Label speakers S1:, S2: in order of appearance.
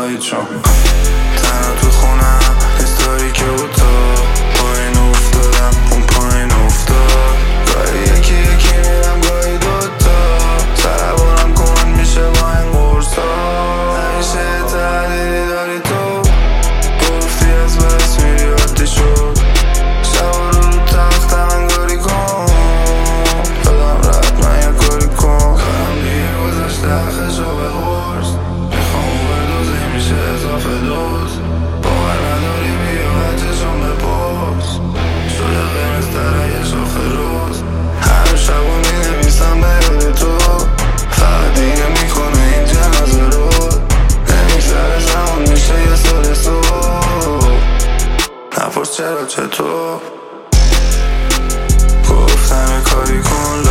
S1: گاهی چون تنها تو خونم استوری که بود تو پایین افتادم اون پایین افتاد گاهی یکی یکی میرم گاهی دوتا سربارم کن میشه با این قرصا همیشه تحلیلی داری تو گفتی از بس میری عادی شد شبا رو تختم انگاری کن دادم رد من یه کاری کن کارم دیگه گذاشته حقشو به حرس میخوام اووردوزی میشه اضافه دوز باور نداری بیا بچه‌شون بپرس شده قرمز تره شاخه روز هر شب و مینویسم به یاد تو فقط دیگه میکنه این جنازه رو نمیگذره زمان میشه یه سال صبح نپرس چرا چطور گفتم یه کاری کن